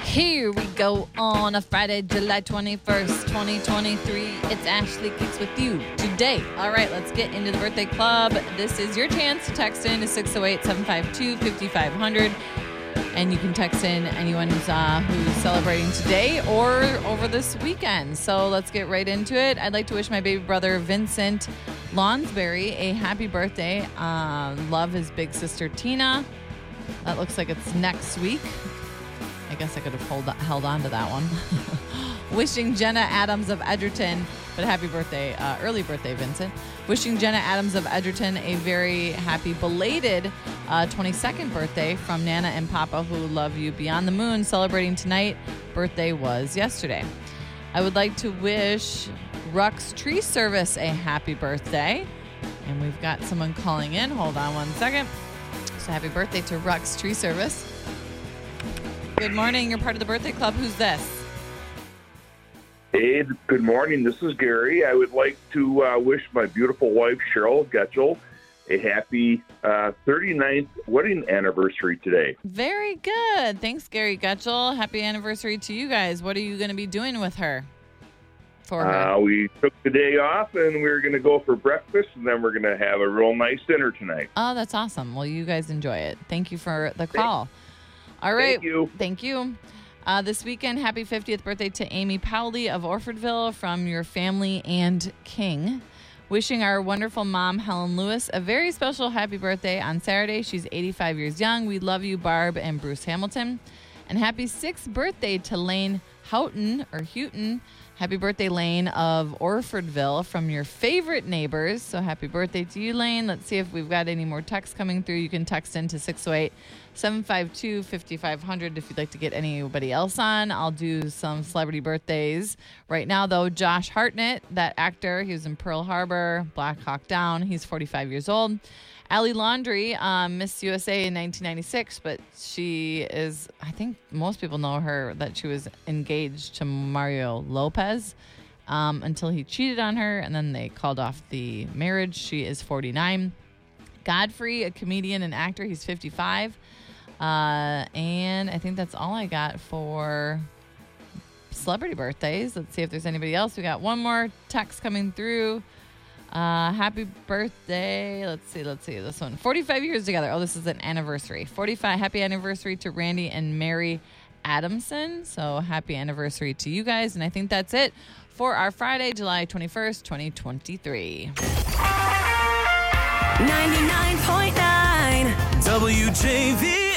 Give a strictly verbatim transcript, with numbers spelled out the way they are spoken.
Here we go on a Friday, July twenty-first, twenty twenty-three. It's Ashley Kicks with you today. All right, let's get into the birthday club. This is your chance to text in to six oh eight, seven five two, five five zero zero. And you can text in anyone who's, uh, who's celebrating today or over this weekend. So let's get right into it. I'd like to wish my baby brother, Vincent Lonsberry, a happy birthday. Uh, love his big sister, Tina. That looks like it's next week. I guess I could have hold, held on to that one. Wishing Jenna Adams of Edgerton, but happy birthday, uh, early birthday, Vincent. Wishing Jenna Adams of Edgerton a very happy belated uh, twenty-second birthday from Nana and Papa, who love you beyond the moon, celebrating tonight. Birthday was yesterday. I would like to wish Rux Tree Service a happy birthday. And we've got someone calling in. Hold on one second. So happy birthday to Rux Tree Service. Good morning. You're part of the birthday club. Who's this? Hey, good morning. This is Gary. I would like to uh, wish my beautiful wife, Cheryl Getchell, a happy uh, thirty-ninth wedding anniversary today. Very good. Thanks, Gary Getchell. Happy anniversary to you guys. What are you going to be doing with her? For her? Uh, we took the day off, and we we're going to go for breakfast, and then we're going to have a real nice dinner tonight. Oh, that's awesome. Well, you guys enjoy it. Thank you for the call. All right. Thank you. Thank you. Uh, this weekend, happy fiftieth birthday to Amy Powley of Orfordville from your family and King. Wishing our wonderful mom, Helen Lewis, a very special happy birthday on Saturday. She's eighty-five years young. We love you, Barb and Bruce Hamilton. And happy sixth birthday to Lane Houghton, or Houghton. Happy birthday, Lane of Orfordville, from your favorite neighbors. So happy birthday to you, Lane. Let's see if we've got any more texts coming through. You can text into six oh eight, seven five two, five five zero zero if you'd like to get anybody else on. I'll do some celebrity birthdays. Right now, though, Josh Hartnett, that actor, he was in Pearl Harbor, Black Hawk Down. He's forty-five years old. Allie Laundrie, um, Miss U S A in nineteen ninety-six, but she is, I think most people know her, that she was engaged to Mario Lopez um, until he cheated on her, and then they called off the marriage. She is forty-nine. Godfrey, a comedian and actor, he's fifty-five. Uh, and I think that's all I got for celebrity birthdays. Let's see if there's anybody else. We got one more text coming through. Uh, happy birthday. Let's see. Let's see this one. forty-five years together. Oh, this is an anniversary. forty-five. Happy anniversary to Randy and Mary Adamson. So happy anniversary to you guys. And I think that's it for our Friday, July twenty-first, twenty twenty-three. ninety-nine point nine W J V